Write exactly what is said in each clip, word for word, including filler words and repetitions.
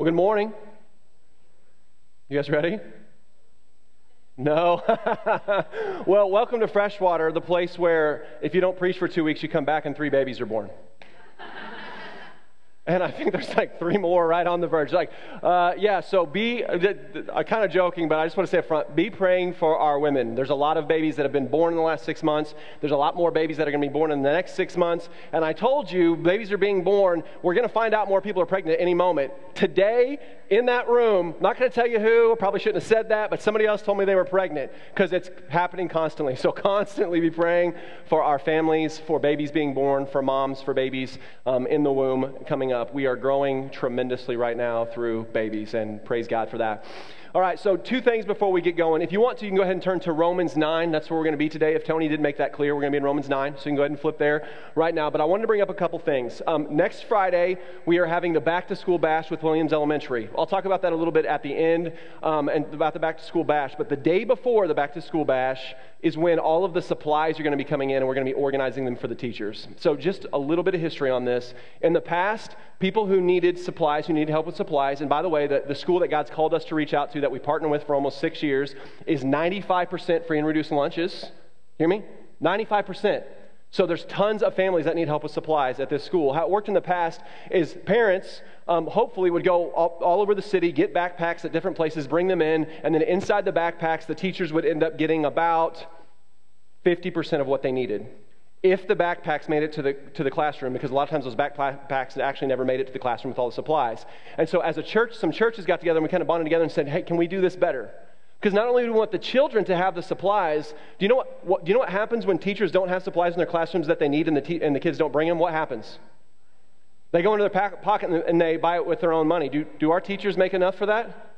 Well, good morning. You guys ready? No? Well, welcome to Freshwater, the place where if you don't preach for two weeks, you come back and three babies are born. And I think there's like three more right on the verge. Like, uh, yeah, so be, I'm kind of joking, but I just want to say up front, be praying for our women. There's a lot of babies that have been born in the last six months. There's a lot more babies that are going to be born in the next six months. And I told you, babies are being born. We're going to find out more people are pregnant at any moment. Today, in that room, I'm not going to tell you who, I probably shouldn't have said that, but somebody else told me they were pregnant because it's happening constantly. So constantly be praying for our families, for babies being born, for moms, for babies um, in the womb coming up. We are growing tremendously right now through babies, and praise God for that. All right, so two things before we get going. If you want to, you can go ahead and turn to Romans nine. That's where we're going to be today. If Tony did make that clear, we're going to be in Romans nine, so you can go ahead and flip there right now. But I wanted to bring up a couple things. Um, next Friday, we are having the Back to School Bash with Williams Elementary. I'll talk about that a little bit at the end um, and about the Back to School Bash. But the day before the Back to School Bash is when all of the supplies are going to be coming in, and we're going to be organizing them for the teachers. So just a little bit of history on this. In the past, people who needed supplies, who needed help with supplies, and by the way, the, the school that God's called us to reach out to that we partner with for almost six years is ninety-five percent free and reduced lunches. Hear me? ninety-five percent. So there's tons of families that need help with supplies at this school. How it worked in the past is parents um, hopefully would go all, all over the city, get backpacks at different places, bring them in, and then inside the backpacks, the teachers would end up getting about fifty percent of what they needed. If the backpacks made it to the to the classroom, because a lot of times those backpacks actually never made it to the classroom with all the supplies. And so as a church, some churches got together and we kind of bonded together and said, hey, can we do this better? Because not only do we want the children to have the supplies, do you know what, what do you know what happens when teachers don't have supplies in their classrooms that they need and the te- and the kids don't bring them? What happens? They go into their pack- pocket and, and they buy it with their own money. Do do our teachers make enough for that?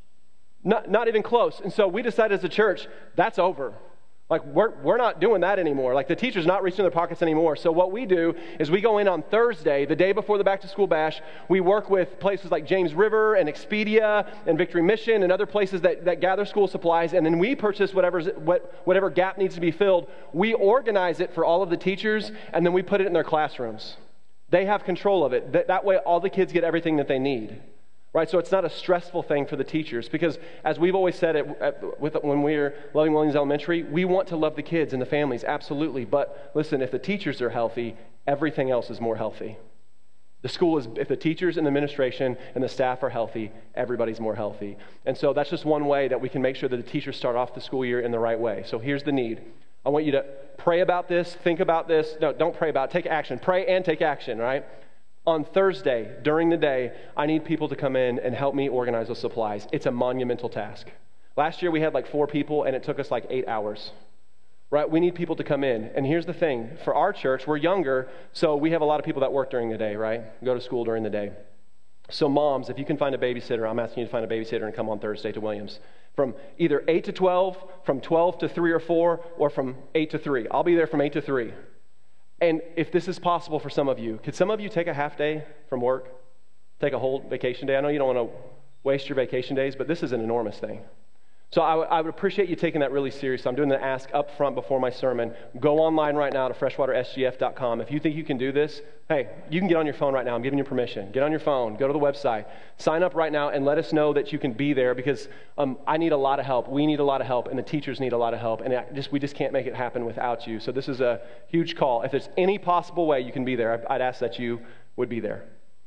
Not not even close. And so we decided as a church, that's over. Like, we're, we're not doing that anymore. Like, the teacher's not reaching their pockets anymore. So what we do is we go in on Thursday, the day before the back-to-school bash. We work with places like James River and Expedia and Victory Mission and other places that, that gather school supplies. And then we purchase whatever's, what, whatever gap needs to be filled. We organize it for all of the teachers, and then we put it in their classrooms. They have control of it. That, that way, all the kids get everything that they need. Right, so it's not a stressful thing for the teachers because, as we've always said it, at, with, when we're loving Williams Elementary, we want to love the kids and the families, absolutely. But listen, if the teachers are healthy, everything else is more healthy. The school is, if the teachers and the administration and the staff are healthy, everybody's more healthy. And so that's just one way that we can make sure that the teachers start off the school year in the right way. So here's the need. I want you to pray about this, think about this. No, don't pray about it. Take action. Pray and take action, right? On Thursday, during the day, I need people to come in and help me organize those supplies. It's a monumental task. Last year, we had like four people, and it took us like eight hours. Right? We need people to come in. And here's the thing. For our church, we're younger, so we have a lot of people that work during the day, right? Go to school during the day. So moms, if you can find a babysitter, I'm asking you to find a babysitter and come on Thursday to Williams. From either eight to twelve, from twelve to three or four, or from eight to three. I'll be there from eight to three. And if this is possible for some of you, could some of you take a half day from work? Take a whole vacation day? I know you don't want to waste your vacation days, but this is an enormous thing. So I, w- I would appreciate you taking that really seriously. I'm doing the ask up front before my sermon. Go online right now to freshwater s g f dot com. If you think you can do this, hey, you can get on your phone right now. I'm giving you permission. Get on your phone. Go to the website. Sign up right now and let us know that you can be there because um, I need a lot of help. We need a lot of help, and the teachers need a lot of help. And I just we just can't make it happen without you. So this is a huge call. If there's any possible way you can be there, I'd ask that you would be there.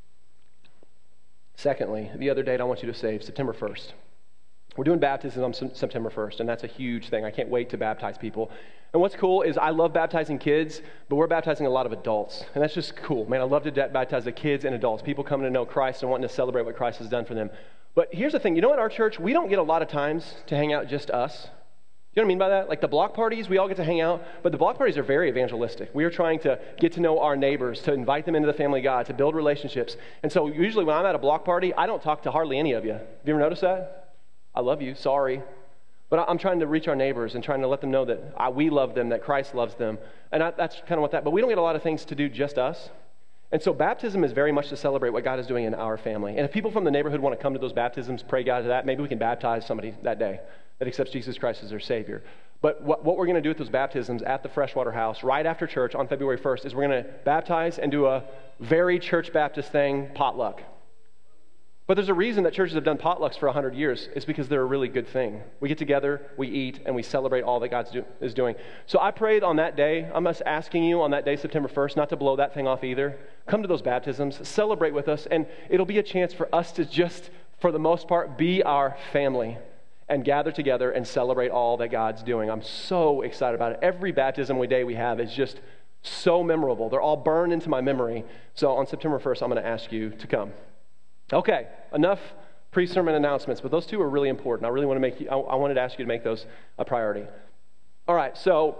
Secondly, the other date I want you to save, September first. We're doing baptism on September first, and that's a huge thing. I can't wait to baptize people. And what's cool is I love baptizing kids, but we're baptizing a lot of adults, and that's just cool. Man, I love to baptize the kids and adults, people coming to know Christ and wanting to celebrate what Christ has done for them. But here's the thing. You know, at our church, we don't get a lot of times to hang out just us. You know what I mean by that? Like the block parties, we all get to hang out, but the block parties are very evangelistic. We are trying to get to know our neighbors, to invite them into the family of God, to build relationships. And so usually when I'm at a block party, I don't talk to hardly any of you. Have you ever noticed that? I love you, sorry. But I'm trying to reach our neighbors and trying to let them know that I, we love them, that Christ loves them. And I, that's kind of what that, but we don't get a lot of things to do just us. And so baptism is very much to celebrate what God is doing in our family. And if people from the neighborhood want to come to those baptisms, pray God to that, maybe we can baptize somebody that day that accepts Jesus Christ as their Savior. But what, what we're going to do with those baptisms at the Freshwater House right after church on February first is we're going to baptize and do a very Church Baptist thing, potluck. But there's a reason that churches have done potlucks for one hundred years. It's because they're a really good thing. We get together, we eat, and we celebrate all that God do, is doing. So I prayed on that day. I'm just asking you on that day, September first, not to blow that thing off either. Come to those baptisms, celebrate with us, and it'll be a chance for us to just, for the most part, be our family and gather together and celebrate all that God's doing. I'm so excited about it. Every baptism we day we have is just so memorable. They're all burned into my memory. So on September first, I'm going to ask you to come. Okay, enough pre-sermon announcements, but those two are really important. I really want to make you, I, I wanted to ask you to make those a priority. All right, so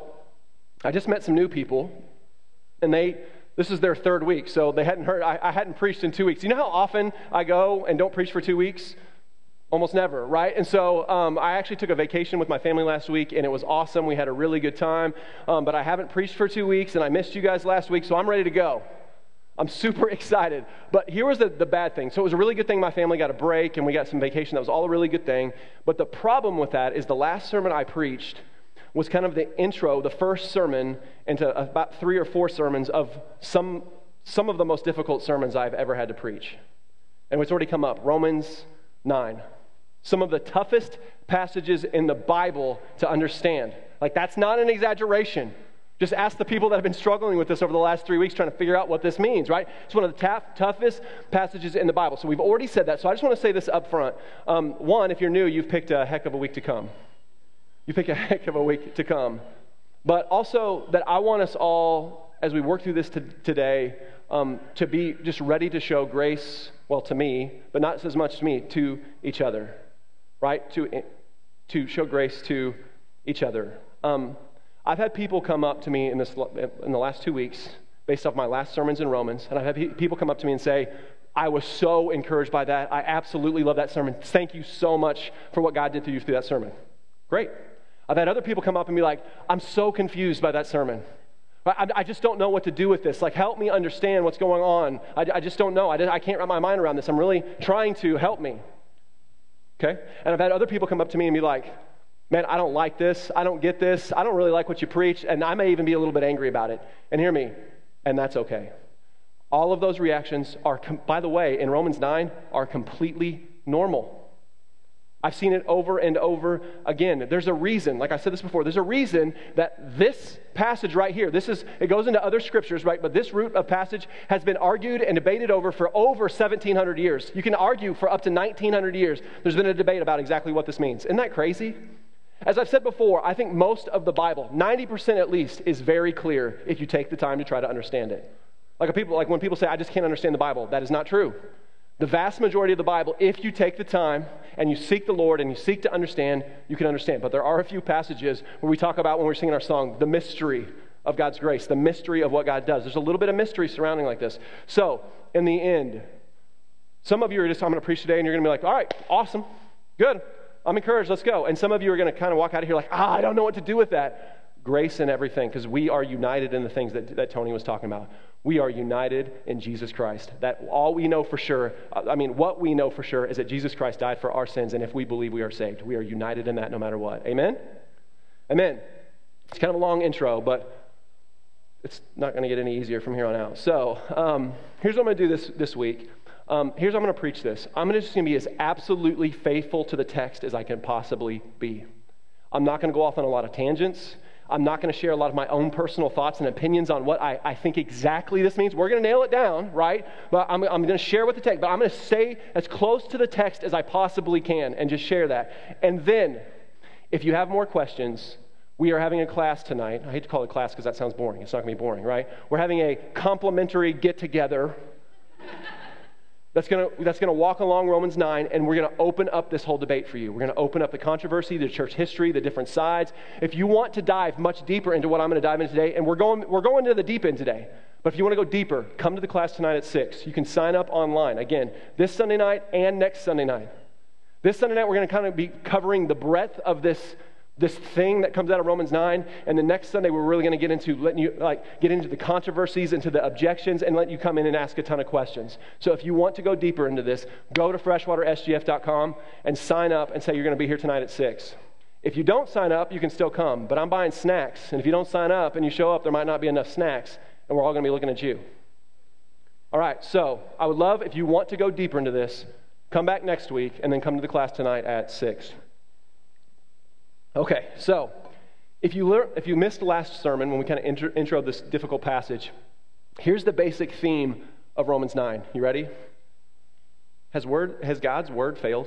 I just met some new people, and they, this is their third week, so they hadn't heard, I, I hadn't preached in two weeks. You know how often I go and don't preach for two weeks? Almost never, right? And so um, I actually took a vacation with my family last week, and it was awesome. We had a really good time, um, but I haven't preached for two weeks, and I missed you guys last week, so I'm ready to go. I'm super excited. But here was the, the bad thing. So it was a really good thing my family got a break and we got some vacation. That was all a really good thing. But the problem with that is the last sermon I preached was kind of the intro, the first sermon into about three or four sermons of some, some of the most difficult sermons I've ever had to preach. And it's already come up, Romans nine. Some of the toughest passages in the Bible to understand. Like, that's not an exaggeration. Just ask the people that have been struggling with this over the last three weeks trying to figure out what this means, right? It's one of the ta- toughest passages in the Bible. So we've already said that. So I just want to say this up front. Um, one, if you're new, you've picked a heck of a week to come. You pick a heck of a week to come. But also that I want us all, as we work through this t- today, um, to be just ready to show grace, well, to me, but not as much to me, to each other, right? To, to show grace to each other. Um, I've had people come up to me in this in the last two weeks, based off my last sermons in Romans, and I've had pe- people come up to me and say, I was so encouraged by that. I absolutely love that sermon. Thank you so much for what God did through you through that sermon. Great. I've had other people come up and be like, I'm so confused by that sermon. I, I just don't know what to do with this. Like, help me understand what's going on. I, I just don't know. I, I can't wrap my mind around this. I'm really trying to help me. Okay? And I've had other people come up to me and be like, man, I don't like this. I don't get this. I don't really like what you preach. And I may even be a little bit angry about it. And hear me, and that's okay. All of those reactions are, com- by the way, in Romans nine, are completely normal. I've seen it over and over again. There's a reason, like I said this before, there's a reason that this passage right here, this is, it goes into other scriptures, right? But this root of passage has been argued and debated over for over seventeen hundred years. You can argue for up to nineteen hundred years. There's been a debate about exactly what this means. Isn't that crazy? As I've said before, I think most of the Bible, ninety percent at least, is very clear if you take the time to try to understand it. Like people, like when people say, I just can't understand the Bible, that is not true. The vast majority of the Bible, if you take the time and you seek the Lord and you seek to understand, you can understand. But there are a few passages where we talk about when we're singing our song, the mystery of God's grace, the mystery of what God does. There's a little bit of mystery surrounding like this. So, in the end, some of you are just, I'm going to preach today and you're going to be like, all right, awesome, good. I'm encouraged, let's go. And some of you are going to kind of walk out of here like, ah, I don't know what to do with that. Grace and everything, because we are united in the things that, that Tony was talking about. We are united in Jesus Christ. That all we know for sure, I mean, what we know for sure is that Jesus Christ died for our sins, and if we believe we are saved, we are united in that no matter what. Amen? Amen. It's kind of a long intro, but it's not going to get any easier from here on out. So um, here's what I'm going to do this, this week. Um, here's how I'm going to preach this. I'm just going to be as absolutely faithful to the text as I can possibly be. I'm not going to go off on a lot of tangents. I'm not going to share a lot of my own personal thoughts and opinions on what I, I think exactly this means. We're going to nail it down, right? But I'm, I'm going to share with the text, but I'm going to stay as close to the text as I possibly can and just share that. And then, if you have more questions, we are having a class tonight. I hate to call it class because that sounds boring. It's not going to be boring, right? We're having a complimentary get-together That's going to that's going to walk along Romans nine, and we're going to open up this whole debate for you. We're going to open up the controversy, the church history, the different sides. If you want to dive much deeper into what I'm going to dive into today, and we're going we're going to the deep end today, but if you want to go deeper, come to the class tonight at six. You can sign up online. Again, this Sunday night and next Sunday night. This Sunday night, we're going to kind of be covering the breadth of this This thing that comes out of Romans nine, and the next Sunday we're really going to get into letting you like get into the controversies, into the objections, and let you come in and ask a ton of questions. So if you want to go deeper into this, go to freshwater s g f dot com and sign up and say you're going to be here tonight at six. If you don't sign up, you can still come, but I'm buying snacks, and if you don't sign up and you show up, there might not be enough snacks, and we're all going to be looking at you. All right, so I would love if you want to go deeper into this, Come back next week, and then come to the class tonight at six. Okay, so if you lear- if you missed the last sermon when we kind of intro, intro this difficult passage, here's the basic theme of Romans nine. You ready? Has word has God's word failed?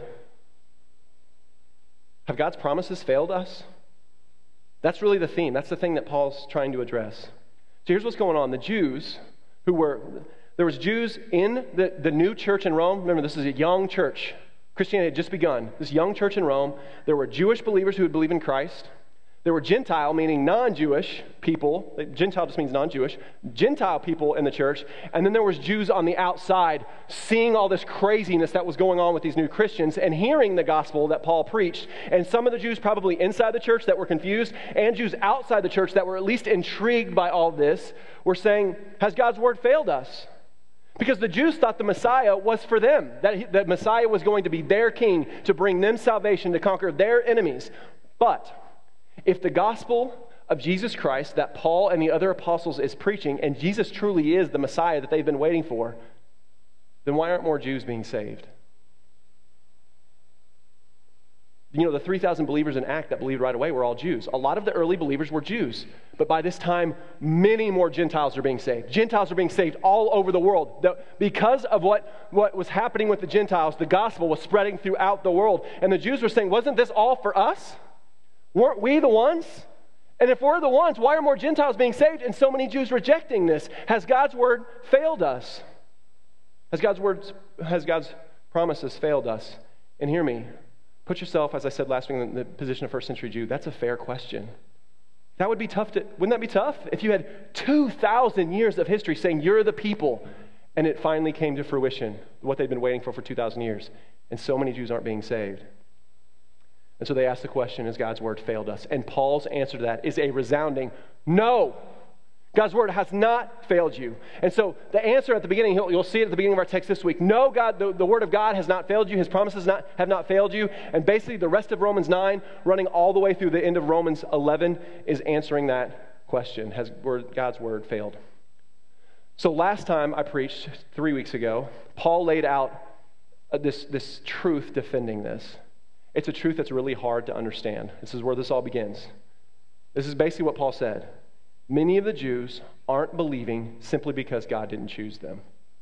Have God's promises failed us? That's really the theme. That's the thing that Paul's trying to address. So here's what's going on. The Jews who were, there was Jews in the, the new church in Rome. Remember, this is a young church. Christianity had just begun. This young church in Rome. There were Jewish believers who would believe in Christ. There were Gentile, meaning non-Jewish people. Gentile just means non-Jewish. Gentile people in the church. And then there was Jews on the outside seeing all this craziness that was going on with these new Christians and hearing the gospel that Paul preached. And some of the Jews probably inside the church that were confused, and Jews outside the church that were at least intrigued by all this were saying, has God's word failed us? Because the Jews thought the Messiah was for them, that, he, that Messiah was going to be their king to bring them salvation, to conquer their enemies. But if the gospel of Jesus Christ that Paul and the other apostles is preaching, and Jesus truly is the Messiah that they've been waiting for, then why aren't more Jews being saved? You know, the three thousand believers in Acts that believed right away were all Jews. A lot of the early believers were Jews. But by this time, many more Gentiles are being saved. Gentiles are being saved all over the world. The, because of what, what was happening with the Gentiles, the gospel was spreading throughout the world. And the Jews were saying, wasn't this all for us? Weren't we the ones? And if we're the ones, why are more Gentiles being saved and so many Jews rejecting this? Has God's word failed us? Has God's words, has God's promises failed us? And hear me. Put yourself, as I said last week, in the position of first century Jew. That's a fair question. That would be tough to, wouldn't that be tough? If you had two thousand years of history saying you're the people, and it finally came to fruition, what they'd been waiting for for two thousand years, and so many Jews aren't being saved. And so they ask the question, has God's word failed us? And Paul's answer to that is a resounding no. God's word has not failed you. And so the answer at the beginning, you'll see it at the beginning of our text this week. No, God, the, the word of God has not failed you. His promises not, have not failed you. And basically the rest of Romans nine, running all the way through the end of Romans eleven, is answering that question. Has word, God's word failed? So last time I preached, three weeks ago, Paul laid out uh, this, this truth defending this. It's a truth that's really hard to understand. This is where this all begins. This is basically what Paul said. Many of the Jews aren't believing simply because God didn't choose them.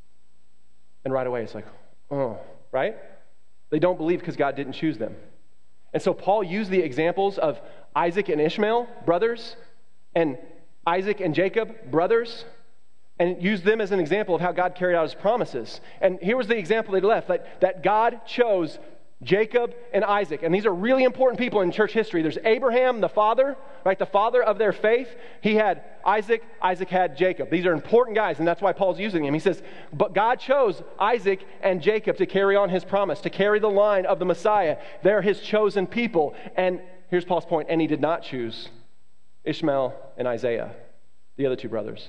And right away it's like, oh, right? They don't believe because God didn't choose them. And so Paul used the examples of Isaac and Ishmael, brothers, and Isaac and Jacob, brothers, and used them as an example of how God carried out his promises. And here was the example they left, that, that God chose Jacob and Isaac. And these are really important people in church history. There's Abraham, the father, right? The father of their faith. He had Isaac. Isaac had Jacob. These are important guys, and that's why Paul's using them. He says, but God chose Isaac and Jacob to carry on his promise, to carry the line of the Messiah. They're his chosen people. And here's Paul's point, and he did not choose Ishmael and Isaiah, the other two brothers.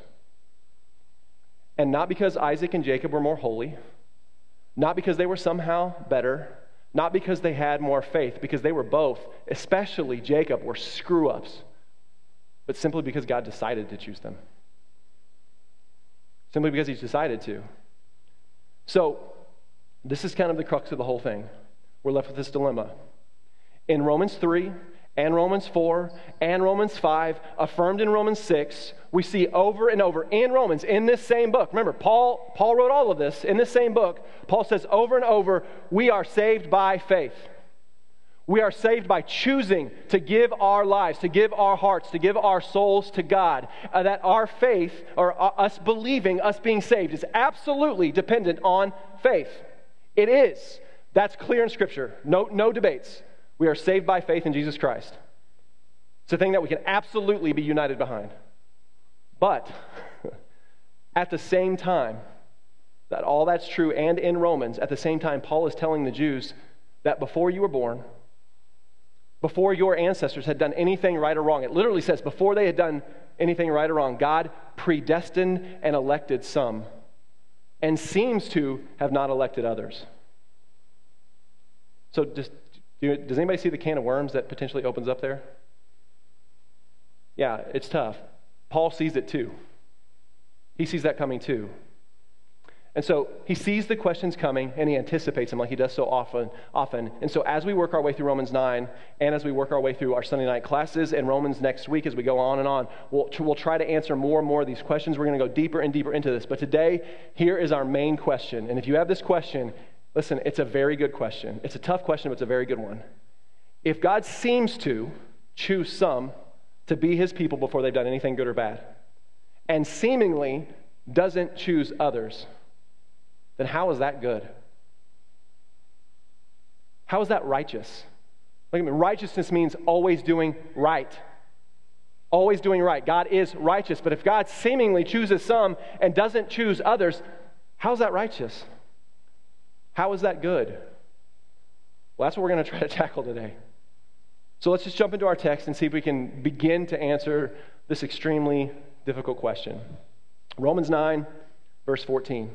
And not because Isaac and Jacob were more holy, not because they were somehow better, not because they had more faith, because they were both, especially Jacob, were screw-ups, but simply because God decided to choose them. Simply because he's decided to. So, this is kind of the crux of the whole thing. We're left with this dilemma. In Romans three, and Romans four, and Romans five, affirmed in Romans six, we see over and over in Romans, in this same book. Remember, Paul, Paul wrote all of this in this same book. Paul says over and over, we are saved by faith. We are saved by choosing to give our lives, to give our hearts, to give our souls to God. Uh, that our faith, or uh, us believing, us being saved, is absolutely dependent on faith. It is. That's clear in Scripture. No, no debates. We are saved by faith in Jesus Christ. It's a thing that we can absolutely be united behind. But at the same time, that all that's true, and in Romans, at the same time, Paul is telling the Jews that before you were born, before your ancestors had done anything right or wrong, it literally says before they had done anything right or wrong, God predestined and elected some, and seems to have not elected others. So just, does anybody see the can of worms that potentially opens up there? Yeah, it's tough. Paul sees it too. He sees that coming too. And so he sees the questions coming and he anticipates them like he does so often. often. And so as we work our way through Romans nine and as we work our way through our Sunday night classes and Romans next week as we go on and on, we'll, we'll try to answer more and more of these questions. We're going to go deeper and deeper into this. But today, here is our main question. And if you have this question, listen, it's a very good question. It's a tough question, but it's a very good one. If God seems to choose some to be his people before they've done anything good or bad, and seemingly doesn't choose others, then how is that good? How is that righteous? Look at me. Righteousness means always doing right. Always doing right. God is righteous. But if God seemingly chooses some and doesn't choose others, how is that righteous? How is that good? Well, that's what we're going to try to tackle today. So let's just jump into our text and see if we can begin to answer this extremely difficult question. Romans nine, verse fourteen.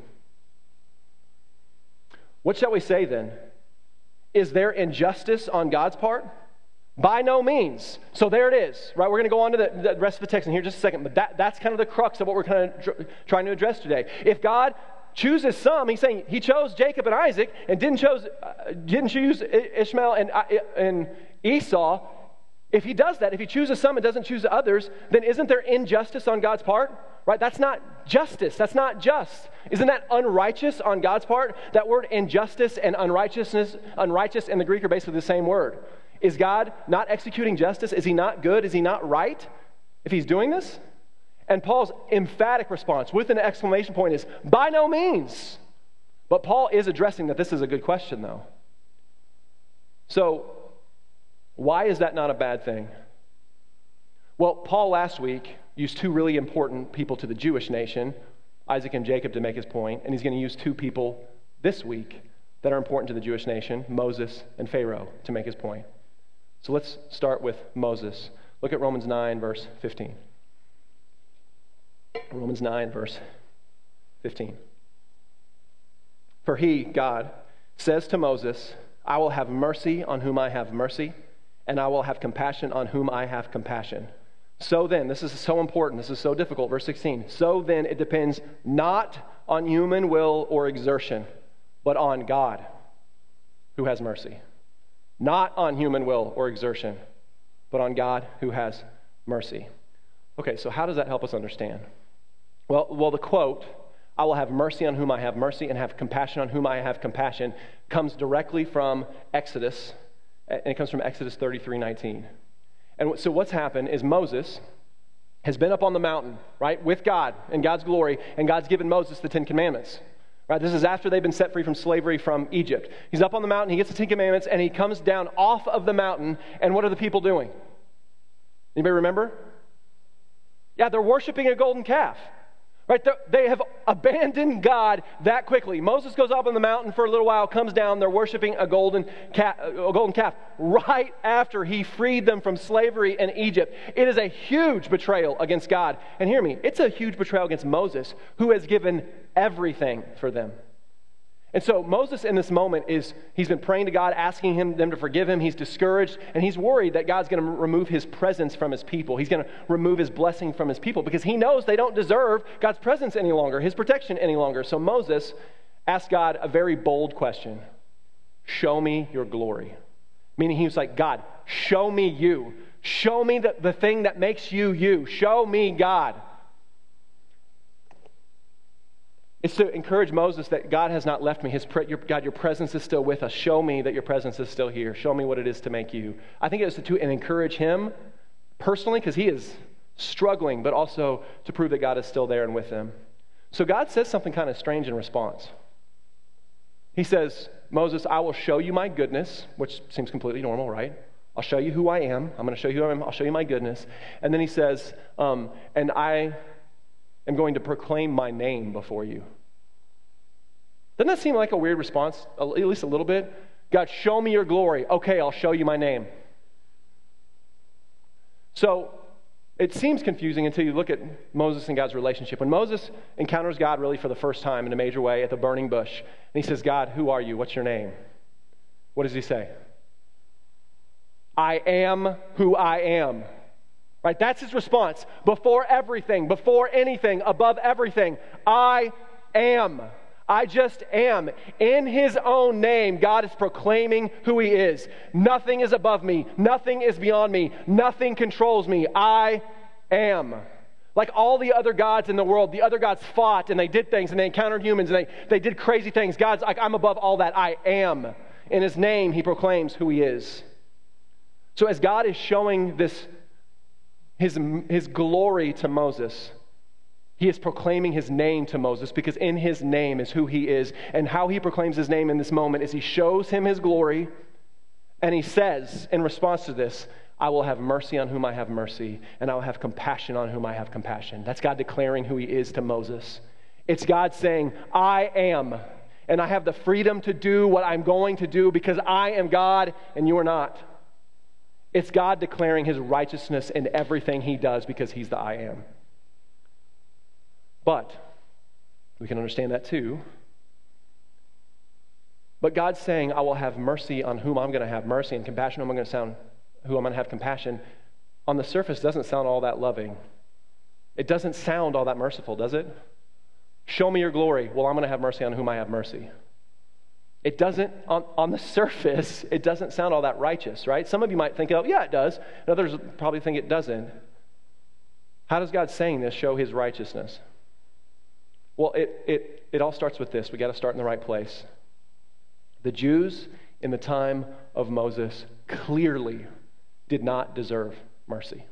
What shall we say then? Is there injustice on God's part? By no means. So there it is, right? We're going to go on to the, the rest of the text in here in just a second, but that, that's kind of the crux of what we're kind of tr- trying to address today. If God chooses some, he's saying he chose Jacob and Isaac and didn't, chose, uh, didn't choose Ishmael and, uh, and Esau. If he does that, if he chooses some and doesn't choose others, then isn't there injustice on God's part? Right? That's not justice. That's not just. Isn't that unrighteous on God's part? That word injustice and unrighteousness, unrighteous in the Greek are basically the same word. Is God not executing justice? Is he not good? Is he not right if he's doing this? And Paul's emphatic response with an exclamation point is, by no means. But Paul is addressing that this is a good question, though. So, why is that not a bad thing? Well, Paul last week used two really important people to the Jewish nation, Isaac and Jacob, to make his point, and he's going to use two people this week that are important to the Jewish nation, Moses and Pharaoh, to make his point. So let's start with Moses. Look at Romans nine, verse fifteen. Romans nine, verse fifteen. For he, God, says to Moses, I will have mercy on whom I have mercy, and I will have compassion on whom I have compassion. So then, this is so important, this is so difficult, verse sixteen. So then it depends not on human will or exertion, but on God who has mercy. Not on human will or exertion, but on God who has mercy. Okay, so how does that help us understand? Well, well, the quote, I will have mercy on whom I have mercy and have compassion on whom I have compassion, comes directly from Exodus, and it comes from Exodus thirty-three nineteen. And so what's happened is Moses has been up on the mountain, right, with God and God's glory, and God's given Moses the Ten Commandments. Right, this is after they've been set free from slavery from Egypt. He's up on the mountain, he gets the Ten Commandments, and he comes down off of the mountain, and what are the people doing? Anybody remember? Yeah, they're worshiping a golden calf. Right, they have abandoned God that quickly. Moses goes up on the mountain for a little while, comes down, they're worshiping a golden calf, a golden calf right after he freed them from slavery in Egypt. It is a huge betrayal against God. And hear me, it's a huge betrayal against Moses, who has given everything for them. And so Moses in this moment is, he's been praying to God, asking him them to forgive him. He's discouraged, and he's worried that God's going to remove his presence from his people. He's going to remove his blessing from his people because he knows they don't deserve God's presence any longer, his protection any longer. So Moses asked God a very bold question. Show me your glory. Meaning he was like, God, show me you. Show me the, the thing that makes you you. Show me God. It's to encourage Moses that God has not left me. His pre- your, God, your presence is still with us. Show me that your presence is still here. Show me what it is to make you. I think it was to, to encourage him personally because he is struggling, but also to prove that God is still there and with him. So God says something kind of strange in response. He says, Moses, I will show you my goodness, which seems completely normal, right? I'll show you who I am. I'm going to show you who I am. I'll show you my goodness. And then he says, um, and I... I'm going to proclaim my name before you. Doesn't that seem like a weird response, at least a little bit? God, show me your glory. Okay, I'll show you my name. So it seems confusing until you look at Moses and God's relationship. When Moses encounters God really for the first time in a major way at the burning bush, and he says, God, who are you? What's your name? What does he say? I am who I am. Right, that's his response. Before everything, before anything, above everything, I am. I just am. In his own name, God is proclaiming who he is. Nothing is above me. Nothing is beyond me. Nothing controls me. I am. Like all the other gods in the world, the other gods fought and they did things and they encountered humans and they, they did crazy things. God's like, I'm above all that. I am. In his name, he proclaims who he is. So as God is showing this, his, his glory to Moses, he is proclaiming his name to Moses, because in his name is who he is. And how he proclaims his name in this moment is he shows him his glory, and he says in response to this, I will have mercy on whom I have mercy, and I will have compassion on whom I have compassion. That's God declaring who he is to Moses. It's God saying, I am, and I have the freedom to do what I'm going to do because I am God and you are not. It's God declaring his righteousness in everything he does because he's the I am. But we can understand that too. But God's saying, I will have mercy on whom I'm going to have mercy, and compassion on whom I'm going to sound, who I'm going to have compassion. On the surface, doesn't sound all that loving. It doesn't sound all that merciful, does it? Show me your glory. Well, I'm going to have mercy on whom I have mercy. It doesn't, on, on the surface, it doesn't sound all that righteous, right? Some of you might think, oh, yeah, it does. And others probably think it doesn't. How does God saying this show his righteousness? Well, it, it, it all starts with this. We got to start in the right place. The Jews in the time of Moses clearly did not deserve mercy.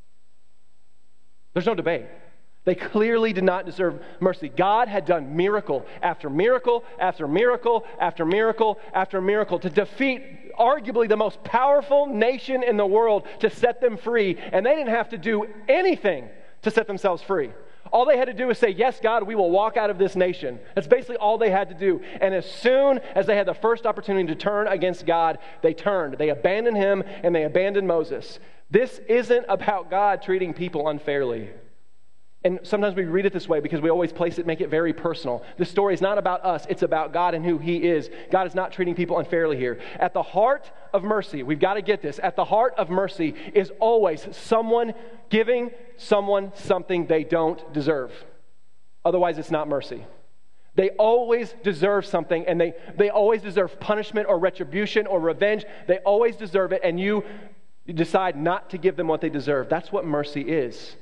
There's no debate. They clearly did not deserve mercy. God had done miracle after miracle after miracle after miracle after miracle to defeat arguably the most powerful nation in the world, to set them free, and they didn't have to do anything to set themselves free. All they had to do was say, yes, God, we will walk out of this nation. That's basically all they had to do. And as soon as they had the first opportunity to turn against God, they turned. They abandoned him and they abandoned Moses. This isn't about God treating people unfairly. And sometimes we read it this way because we always place it, make it very personal. This story is not about us. It's about God and who he is. God is not treating people unfairly here. At the heart of mercy, we've got to get this. At the heart of mercy is always someone giving someone something they don't deserve. Otherwise, it's not mercy. They always deserve something, and they, they always deserve punishment or retribution or revenge. They always deserve it, and you, you decide not to give them what they deserve. That's what mercy is.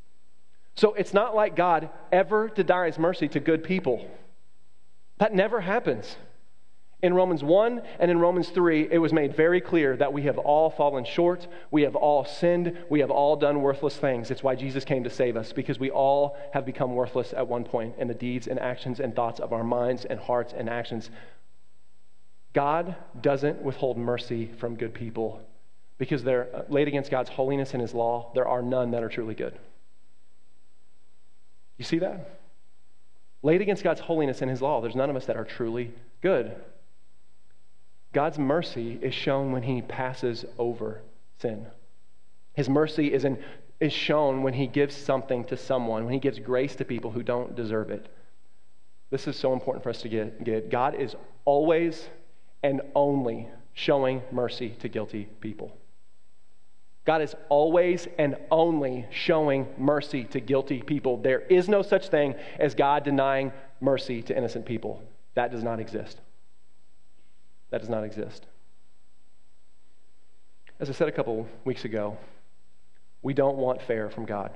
So it's not like God ever denies mercy to good people. That never happens. In Romans one and in Romans three, it was made very clear that we have all fallen short, we have all sinned, we have all done worthless things. It's why Jesus came to save us, because we all have become worthless at one point in the deeds and actions and thoughts of our minds and hearts and actions. God doesn't withhold mercy from good people because they're laid against God's holiness and his law. There are none that are truly good. You see that? Laid against God's holiness and his law, there's none of us that are truly good. God's mercy is shown when he passes over sin. His mercy is, in, is shown when he gives something to someone, when he gives grace to people who don't deserve it. This is so important for us to get. get. God is always and only showing mercy to guilty people. God is always and only showing mercy to guilty people. There is no such thing as God denying mercy to innocent people. That does not exist. That does not exist. As I said a couple weeks ago, we don't want fair from God.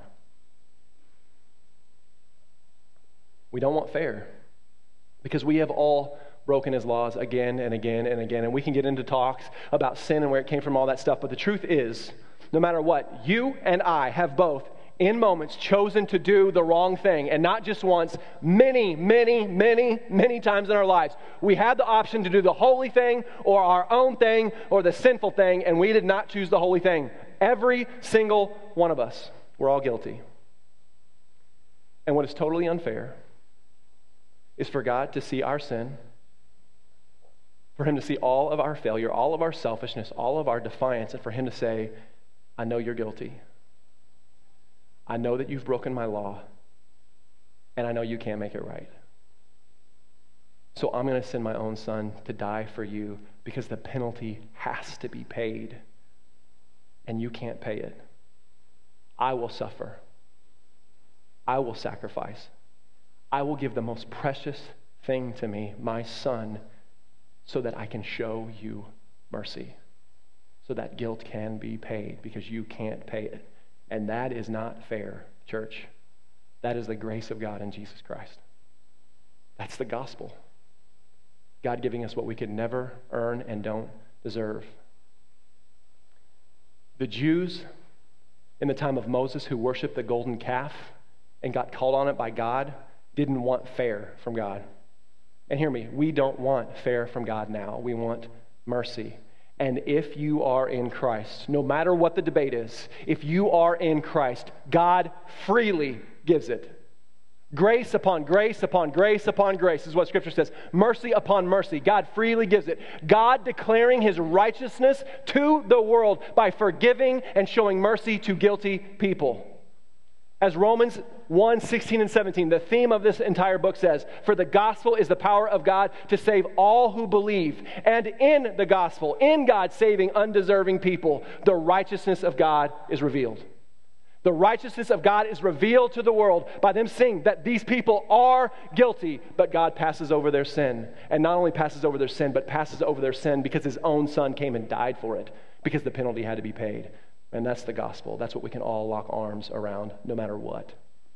We don't want fair because we have all broken his laws again and again and again. And we can get into talks about sin and where it came from, all that stuff. But the truth is, no matter what, you and I have both, in moments, chosen to do the wrong thing. And not just once, many, many, many, many times in our lives. We had the option to do the holy thing or our own thing or the sinful thing, and we did not choose the holy thing. Every single one of us. We're all guilty. And what is totally unfair is for God to see our sin, for him to see all of our failure, all of our selfishness, all of our defiance, and for him to say, I know you're guilty. I know that you've broken my law, and I know you can't make it right. So I'm going to send my own son to die for you because the penalty has to be paid, and you can't pay it. I will suffer. I will sacrifice. I will give the most precious thing to me, my son, so that I can show you mercy, so that guilt can be paid because you can't pay it. And that is not fair, church. That is the grace of God in Jesus Christ. That's the gospel. God giving us what we could never earn and don't deserve. The Jews in the time of Moses who worshiped the golden calf and got called on it by God didn't want fair from God. And hear me, we don't want fair from God now. We want mercy. And if you are in Christ, no matter what the debate is, if you are in Christ, God freely gives it. Grace upon grace upon grace upon grace is what Scripture says. Mercy upon mercy. God freely gives it. God declaring His righteousness to the world by forgiving and showing mercy to guilty people. As Romans one, sixteen and seventeen, the theme of this entire book says, for the gospel is the power of God to save all who believe. And in the gospel, in God saving undeserving people, the righteousness of God is revealed. The righteousness of God is revealed to the world by them seeing that these people are guilty, but God passes over their sin. And not only passes over their sin, but passes over their sin because His own Son came and died for it, because the penalty had to be paid. And that's the gospel. That's what we can all lock arms around, no matter what.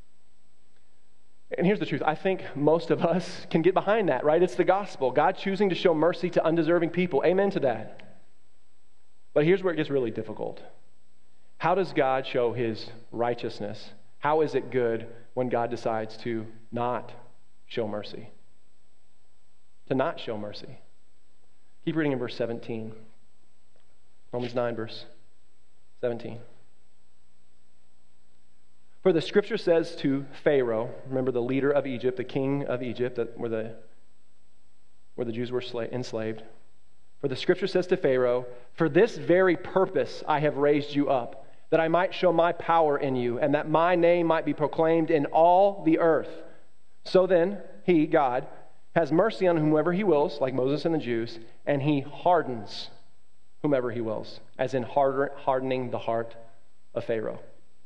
And here's the truth. I think most of us can get behind that, right? It's the gospel. God choosing to show mercy to undeserving people. Amen to that. But here's where it gets really difficult. How does God show His righteousness? How is it good when God decides to not show mercy? To not show mercy. Keep reading in verse seventeen. Romans nine, verse seventeen. For the Scripture says to Pharaoh, remember the leader of Egypt, the king of Egypt, that where the, where the Jews were sla- enslaved. For the Scripture says to Pharaoh, for this very purpose I have raised you up, that I might show my power in you, and that my name might be proclaimed in all the earth. So then, He, God, has mercy on whomever He wills, like Moses and the Jews, and He hardens whomever He wills, as in hardening the heart of Pharaoh.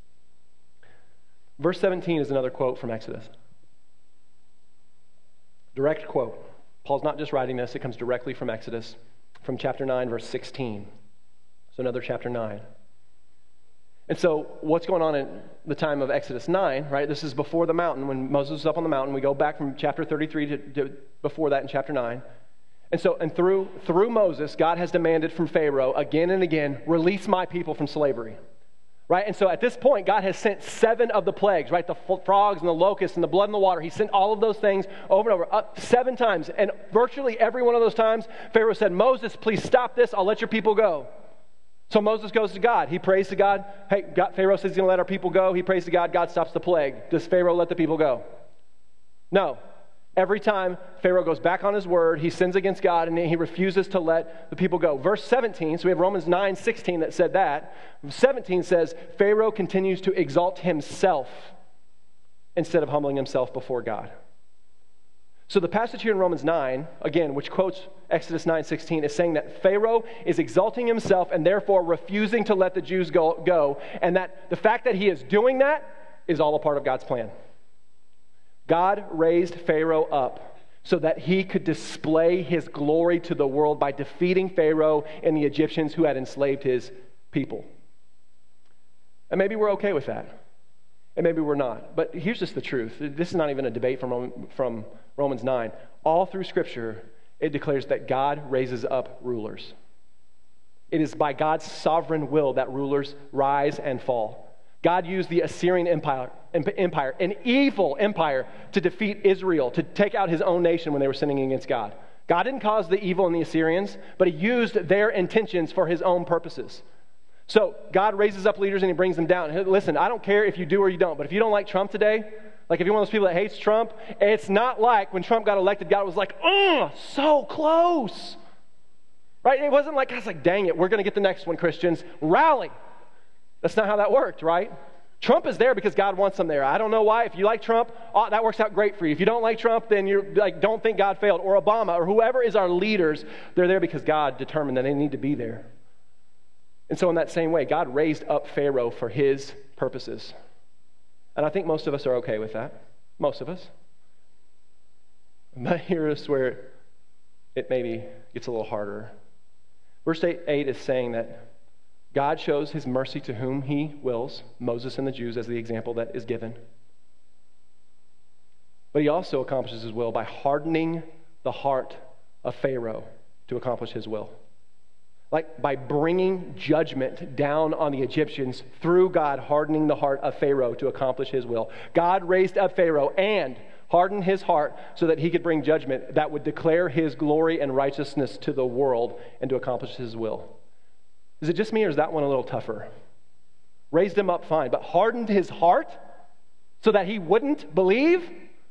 Verse seventeen is another quote from Exodus. Direct quote. Paul's not just writing this, it comes directly from Exodus, from chapter nine, verse sixteen. So another chapter nine. And so what's going on in the time of Exodus nine, right? This is before the mountain, when Moses was up on the mountain. We go back from chapter thirty-three to, to before that in chapter nine. And so, and through through Moses, God has demanded from Pharaoh again and again, release my people from slavery. Right? And so at this point, God has sent seven of the plagues, right? The frogs and the locusts and the blood in the water. He sent all of those things over and over, up seven times. And virtually every one of those times, Pharaoh said, Moses, please stop this. I'll let your people go. So Moses goes to God. He prays to God. Hey, God, Pharaoh says he's going to let our people go. He prays to God. God stops the plague. Does Pharaoh let the people go? No. Every time Pharaoh goes back on his word, he sins against God, and he refuses to let the people go. Verse seventeen, so we have Romans nine sixteen that said that. seventeen says, Pharaoh continues to exalt himself instead of humbling himself before God. So the passage here in Romans nine, again, which quotes Exodus nine sixteen, is saying that Pharaoh is exalting himself and therefore refusing to let the Jews go, go, and that the fact that he is doing that is all a part of God's plan. God raised Pharaoh up so that he could display his glory to the world by defeating Pharaoh and the Egyptians who had enslaved his people. And maybe we're okay with that. And maybe we're not. But here's just the truth. This is not even a debate from, from Romans nine. All through Scripture, it declares that God raises up rulers. It is by God's sovereign will that rulers rise and fall. God used the Assyrian Empire, empire, an evil empire, to defeat Israel, to take out His own nation when they were sinning against God. God didn't cause the evil in the Assyrians, but He used their intentions for His own purposes. So God raises up leaders and He brings them down. Listen, I don't care if you do or you don't, but if you don't like Trump today, like if you're one of those people that hates Trump, it's not like when Trump got elected, God was like, oh, so close. Right? It wasn't like, God's like, dang it, we're going to get the next one, Christians. Rally. That's not how that worked, right? Trump is there because God wants them there. I don't know why. If you like Trump, oh, that works out great for you. If you don't like Trump, then you're like, don't think God failed. Or Obama, or whoever is our leaders, they're there because God determined that they need to be there. And so in that same way, God raised up Pharaoh for His purposes. And I think most of us are okay with that. Most of us. But here's where it maybe gets a little harder. Verse eight, eight is saying that God shows his mercy to whom he wills, Moses and the Jews as the example that is given. But he also accomplishes his will by hardening the heart of Pharaoh to accomplish his will. Like by bringing judgment down on the Egyptians through God hardening the heart of Pharaoh to accomplish his will. God raised up Pharaoh and hardened his heart so that he could bring judgment that would declare his glory and righteousness to the world and to accomplish his will. Is it just me or is that one a little tougher? Raised him up fine, but hardened his heart so that he wouldn't believe?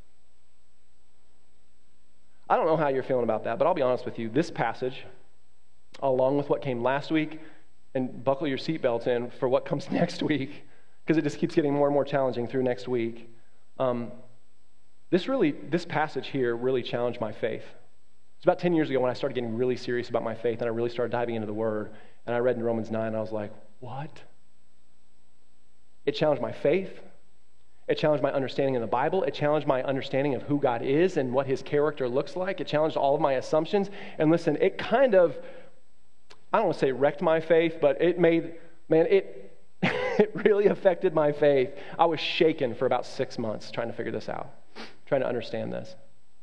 I don't know how you're feeling about that, but I'll be honest with you. This passage, along with what came last week, and buckle your seatbelts in for what comes next week, because it just keeps getting more and more challenging through next week. Um, this really, this passage here really challenged my faith. It's about ten years ago when I started getting really serious about my faith, and I really started diving into the Word, and I read in Romans nine, and I was like, what? It challenged my faith. It challenged my understanding of the Bible. It challenged my understanding of who God is and what his character looks like. It challenged all of my assumptions. And listen, it kind of, I don't want to say wrecked my faith, but it made, man, it, it really affected my faith. I was shaken for about six months trying to figure this out, trying to understand this.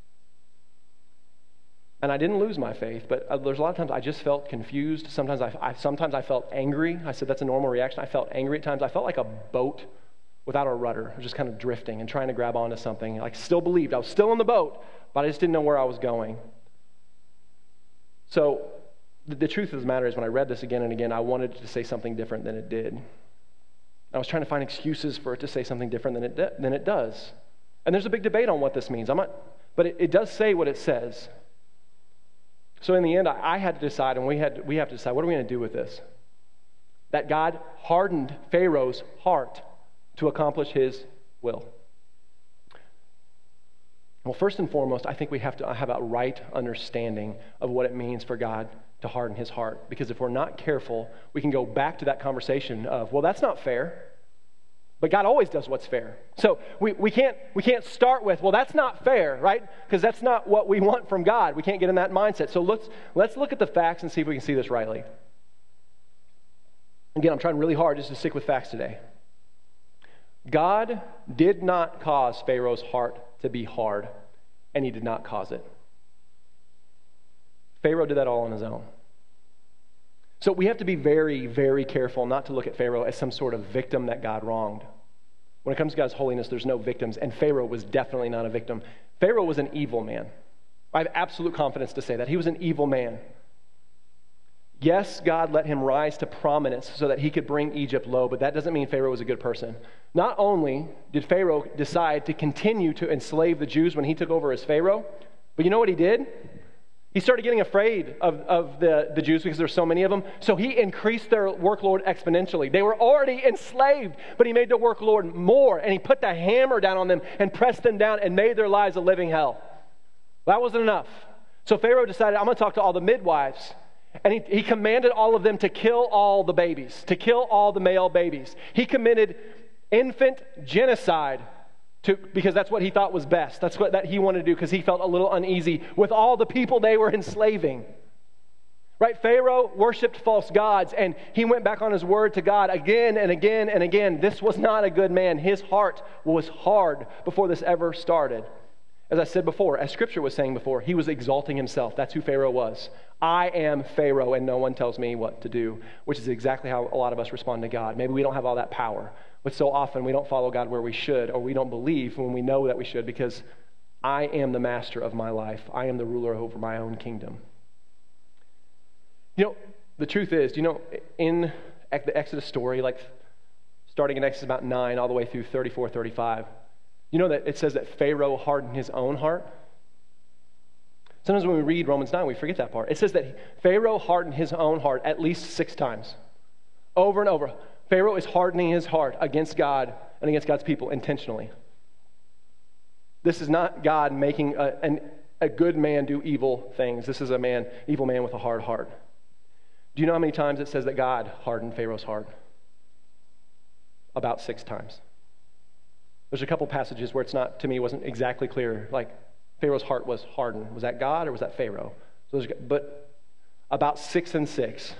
And I didn't lose my faith, but there's a lot of times I just felt confused. Sometimes I, I, sometimes I felt angry. I said that's a normal reaction. I felt angry at times. I felt like a boat without a rudder. I was just kind of drifting and trying to grab onto something. Like still believed. I was still in the boat, but I just didn't know where I was going. So the, the truth of the matter is when I read this again and again, I wanted to say something different than it did. I was trying to find excuses for it to say something different than it de- than it does. And there's a big debate on what this means. I'm not, but it, it does say what it says. So in the end, I, I had to decide, and we had we have to decide, what are we going to do with this? That God hardened Pharaoh's heart to accomplish his will. Well, first and foremost, I think we have to have a right understanding of what it means for God to harden his heart. Because if we're not careful, we can go back to that conversation of, well, that's not fair. But God always does what's fair. So we, we can't we can't start with, well, that's not fair, right? Because that's not what we want from God. We can't get in that mindset. So let's let's look at the facts and see if we can see this rightly. Again, I'm trying really hard just to stick with facts today. God did not cause Pharaoh's heart to be hard, and he did not cause it. Pharaoh did that all on his own. So we have to be very, very careful not to look at Pharaoh as some sort of victim that God wronged. When it comes to God's holiness, there's no victims, and Pharaoh was definitely not a victim. Pharaoh was an evil man. I have absolute confidence to say that. He was an evil man. Yes, God let him rise to prominence so that he could bring Egypt low, but that doesn't mean Pharaoh was a good person. Not only did Pharaoh decide to continue to enslave the Jews when he took over as Pharaoh, but you know what he did? He started getting afraid of, of the, the Jews because there's so many of them, so he increased their workload exponentially. They were already enslaved, but he made their workload more, and he put the hammer down on them and pressed them down and made their lives a living hell. That wasn't enough. So Pharaoh decided, I'm going to talk to all the midwives. And he, he commanded all of them to kill all the babies, to kill all the male babies. He committed infant genocide to, because that's what he thought was best. That's what that he wanted to do because he felt a little uneasy with all the people they were enslaving. Right? Pharaoh worshipped false gods, and he went back on his word to God again and again and again. This was not a good man. His heart was hard before this ever started. As I said before, as Scripture was saying before, he was exalting himself. That's who Pharaoh was. I am Pharaoh, and no one tells me what to do, which is exactly how a lot of us respond to God. Maybe we don't have all that power, but so often we don't follow God where we should, or we don't believe when we know that we should, because I am the master of my life. I am the ruler over my own kingdom. You know, the truth is, you know, in the Exodus story, like starting in Exodus about nine all the way through thirty-four, thirty-five, you know that it says that Pharaoh hardened his own heart? Sometimes when we read Romans nine, we forget that part. It says that Pharaoh hardened his own heart at least six times. Over and over. Pharaoh is hardening his heart against God and against God's people intentionally. This is not God making a, an, a good man do evil things. This is a man, evil man with a hard heart. Do you know how many times it says that God hardened Pharaoh's heart? About six times. There's a couple passages where it's not, to me, wasn't exactly clear. Like, Pharaoh's heart was hardened. Was that God or was that Pharaoh? So but about six and six.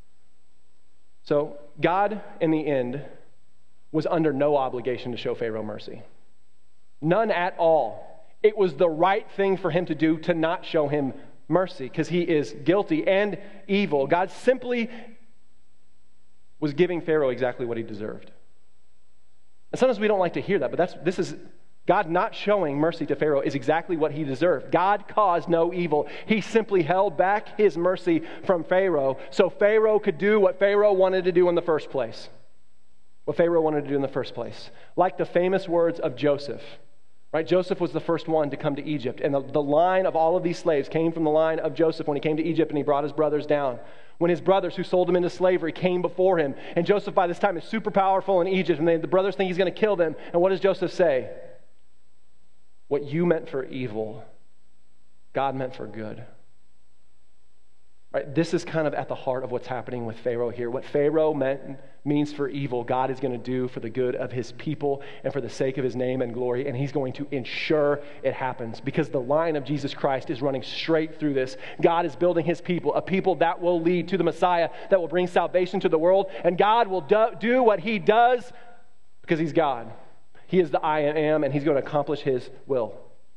So God, in the end, was under no obligation to show Pharaoh mercy. None at all. It was the right thing for him to do to not show him mercy because he is guilty and evil. God simply was giving Pharaoh exactly what he deserved. And sometimes we don't like to hear that, but that's this is God not showing mercy to Pharaoh is exactly what he deserved. God caused no evil. He simply held back his mercy from Pharaoh so Pharaoh could do what Pharaoh wanted to do in the first place. What Pharaoh wanted to do in the first place. Like the famous words of Joseph. Right? Joseph was the first one to come to Egypt. And the, the line of all of these slaves came from the line of Joseph when he came to Egypt and he brought his brothers down. When his brothers who sold him into slavery came before him. And Joseph by this time is super powerful in Egypt. And they, the brothers think he's going to kill them. And what does Joseph say? What you meant for evil, God meant for good. Right? This is kind of at the heart of what's happening with Pharaoh here. What Pharaoh meant means for evil, God is going to do for the good of his people and for the sake of his name and glory, and he's going to ensure it happens because the line of Jesus Christ is running straight through this. God is building his people, a people that will lead to the Messiah, that will bring salvation to the world, and God will do, do what he does because he's God. He is the I am, and he's going to accomplish his will.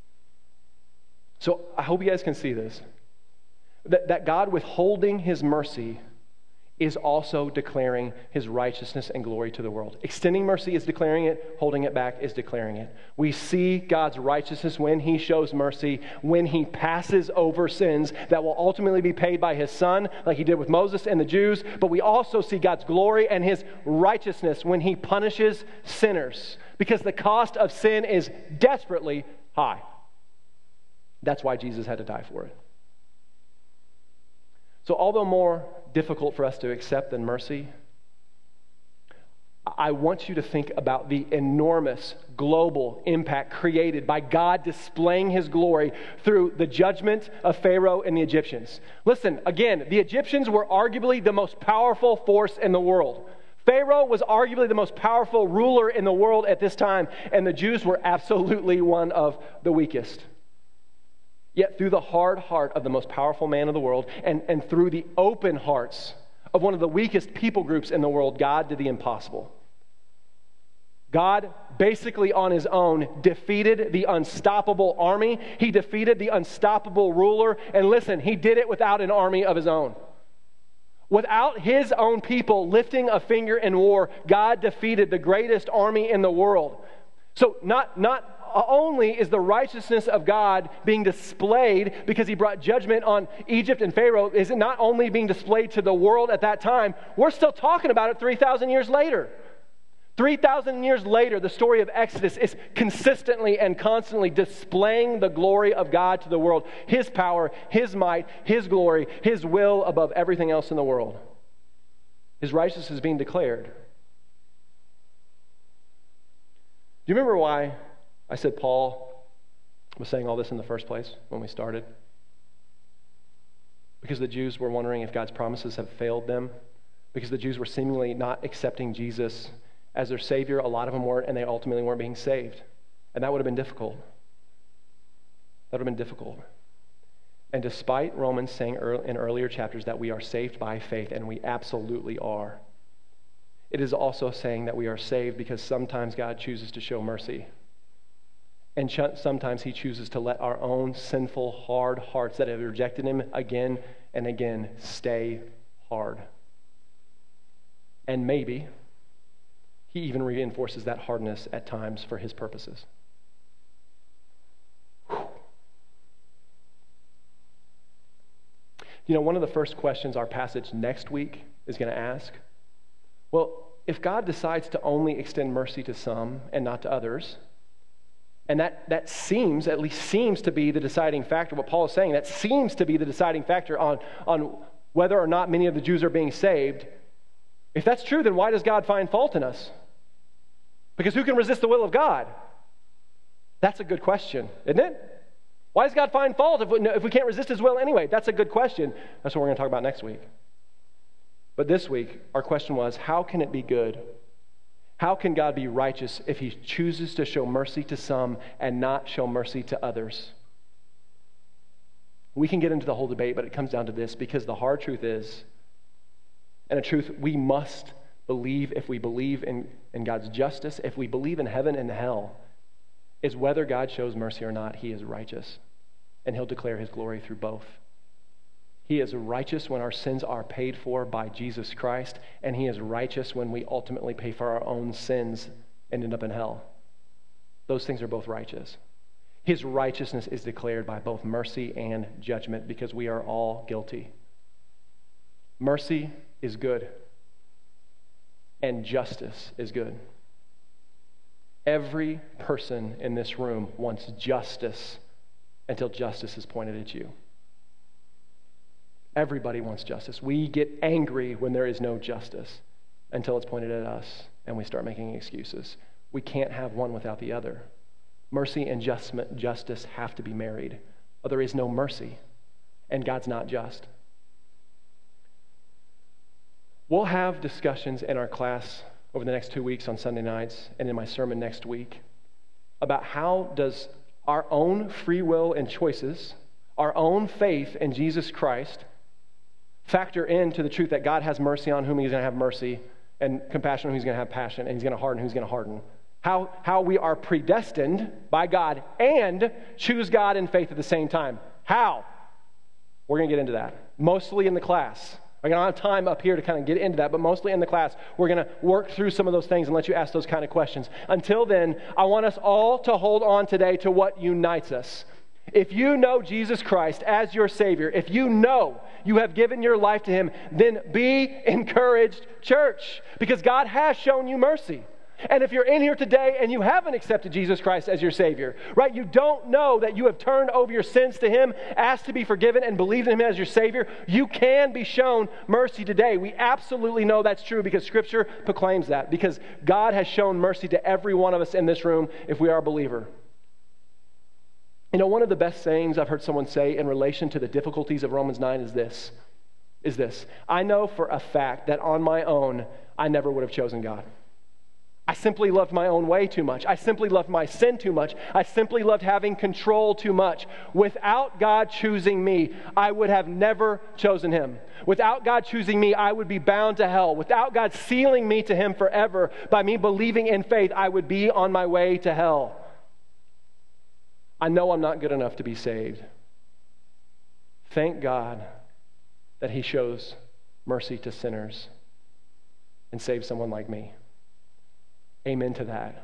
So I hope you guys can see this. That, that God withholding his mercy is also declaring his righteousness and glory to the world. Extending mercy is declaring it. Holding it back is declaring it. We see God's righteousness when he shows mercy, when he passes over sins that will ultimately be paid by his son, like he did with Moses and the Jews. But we also see God's glory and his righteousness when he punishes sinners, because the cost of sin is desperately high. That's why Jesus had to die for it. So although more difficult for us to accept than mercy, I want you to think about the enormous global impact created by God displaying his glory through the judgment of Pharaoh and the Egyptians. Listen, again, the Egyptians were arguably the most powerful force in the world. Pharaoh was arguably the most powerful ruler in the world at this time, and the Jews were absolutely one of the weakest. Yet through the hard heart of the most powerful man of the world and, and through the open hearts of one of the weakest people groups in the world, God did the impossible. God, basically on his own, defeated the unstoppable army. He defeated the unstoppable ruler. And listen, he did it without an army of his own. Without his own people lifting a finger in war, God defeated the greatest army in the world. So not, not only is the righteousness of God being displayed because he brought judgment on Egypt and Pharaoh, is it not only being displayed to the world at that time, we're still talking about it three thousand years later. three thousand years later, the story of Exodus is consistently and constantly displaying the glory of God to the world. His power, his might, his glory, his will above everything else in the world. His righteousness is being declared. Do you remember why I said Paul was saying all this in the first place when we started? Because the Jews were wondering if God's promises have failed them. Because the Jews were seemingly not accepting Jesus as their Savior. A lot of them weren't, and they ultimately weren't being saved. And that would have been difficult. That would have been difficult. And despite Romans saying in earlier chapters that we are saved by faith, and we absolutely are, it is also saying that we are saved because sometimes God chooses to show mercy. And ch- sometimes he chooses to let our own sinful, hard hearts that have rejected him again and again stay hard. And maybe he even reinforces that hardness at times for his purposes. Whew. You know, one of the first questions our passage next week is going to ask, well, if God decides to only extend mercy to some and not to others, and that, that seems, at least seems to be the deciding factor, what Paul is saying, that seems to be the deciding factor on, on whether or not many of the Jews are being saved. If that's true, then why does God find fault in us? Because who can resist the will of God? That's a good question, isn't it? Why does God find fault if we, if we can't resist his will anyway? That's a good question. That's what we're going to talk about next week. But this week, our question was, how can it be good? How can God be righteous if he chooses to show mercy to some and not show mercy to others? We can get into the whole debate, but it comes down to this, because the hard truth is, and a truth we must believe if we believe in, in God's justice, if we believe in heaven and hell, is whether God shows mercy or not, he is righteous, and he'll declare his glory through both. He is righteous when our sins are paid for by Jesus Christ, and he is righteous when we ultimately pay for our own sins and end up in hell. Those things are both righteous. His righteousness is declared by both mercy and judgment because we are all guilty. Mercy is good, and justice is good. Every person in this room wants justice until justice is pointed at you. Everybody wants justice. We get angry when there is no justice until it's pointed at us and we start making excuses. We can't have one without the other. Mercy and justice have to be married, or there is no mercy, and God's not just. We'll have discussions in our class over the next two weeks on Sunday nights and in my sermon next week about how does our own free will and choices, our own faith in Jesus Christ, factor into the truth that God has mercy on whom he's going to have mercy, and compassion on whom he's going to have passion, and he's going to harden who's going to harden. How, how we are predestined by God and choose God in faith at the same time. How? We're going to get into that. Mostly in the class. I don't have time up here to kind of get into that, but mostly in the class, we're going to work through some of those things and let you ask those kind of questions. Until then, I want us all to hold on today to what unites us. If you know Jesus Christ as your Savior, if you know you have given your life to him, then be encouraged, church, because God has shown you mercy. And if you're in here today and you haven't accepted Jesus Christ as your Savior, right? You don't know that you have turned over your sins to him, asked to be forgiven, and believed in him as your Savior. You can be shown mercy today. We absolutely know that's true because Scripture proclaims that. Because God has shown mercy to every one of us in this room if we are a believer. You know, one of the best sayings I've heard someone say in relation to the difficulties of Romans nine is this, is this. I know for a fact that on my own, I never would have chosen God. I simply loved my own way too much. I simply loved my sin too much. I simply loved having control too much. Without God choosing me, I would have never chosen him. Without God choosing me, I would be bound to hell. Without God sealing me to him forever by me believing in faith, I would be on my way to hell. I know I'm not good enough to be saved. Thank God that he shows mercy to sinners and saves someone like me. Amen to that.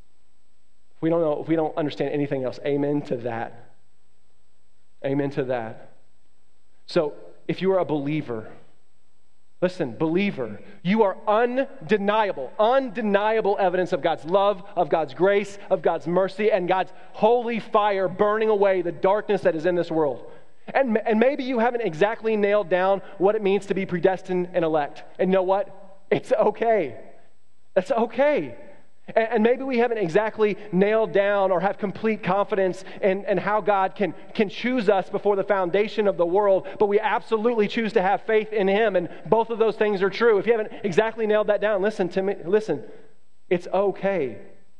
If we don't know, if we don't understand anything else, amen to that. Amen to that. So, if you are a believer, listen, believer, you are undeniable, undeniable evidence of God's love, of God's grace, of God's mercy, and God's holy fire burning away the darkness that is in this world. And, and maybe you haven't exactly nailed down what it means to be predestined and elect. And you know what? It's okay. That's okay. And, and maybe we haven't exactly nailed down or have complete confidence in, in how God can, can choose us before the foundation of the world, but we absolutely choose to have faith in him, and both of those things are true. If you haven't exactly nailed that down, listen to me. Listen, it's okay.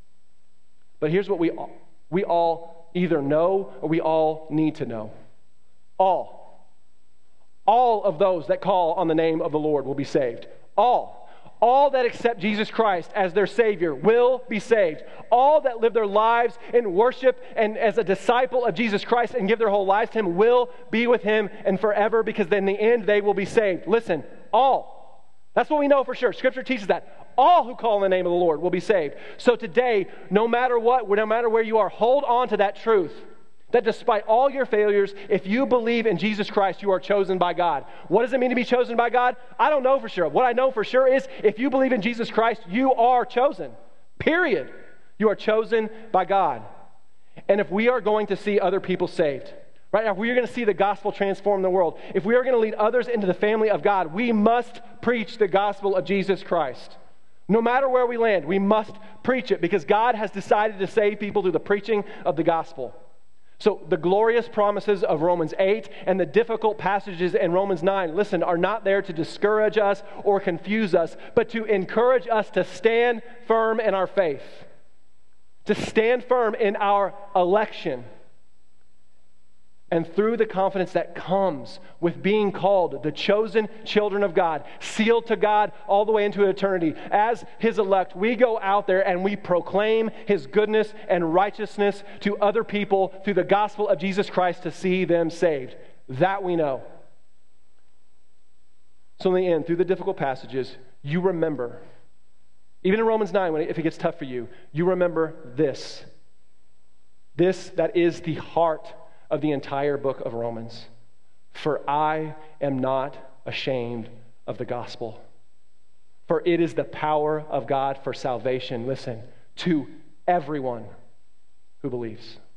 But here's what we all, we all either know or we all need to know. All. All of those that call on the name of the Lord will be saved. All. All that accept Jesus Christ as their Savior will be saved. All that live their lives in worship and as a disciple of Jesus Christ and give their whole lives to him will be with him and forever, because in the end they will be saved. Listen, all. That's what we know for sure. Scripture teaches that. All who call on the name of the Lord will be saved. So today, no matter what, no matter where you are, hold on to that truth. That despite all your failures, if you believe in Jesus Christ, you are chosen by God. What does it mean to be chosen by God? I don't know for sure. What I know for sure is if you believe in Jesus Christ, you are chosen. Period. You are chosen by God. And if we are going to see other people saved, right? If we are going to see the gospel transform the world, if we are going to lead others into the family of God, we must preach the gospel of Jesus Christ. No matter where we land, we must preach it because God has decided to save people through the preaching of the gospel. So the glorious promises of Romans eight and the difficult passages in Romans nine, listen, are not there to discourage us or confuse us, but to encourage us to stand firm in our faith, to stand firm in our election. And through the confidence that comes with being called the chosen children of God, sealed to God all the way into eternity, as His elect, we go out there and we proclaim His goodness and righteousness to other people through the gospel of Jesus Christ to see them saved. That we know. So in the end, through the difficult passages, you remember, even in Romans nine, when it, if it gets tough for you, you remember this. This that is the heart of the entire book of Romans. For I am not ashamed of the gospel. For it is the power of God for salvation, listen, to everyone who believes.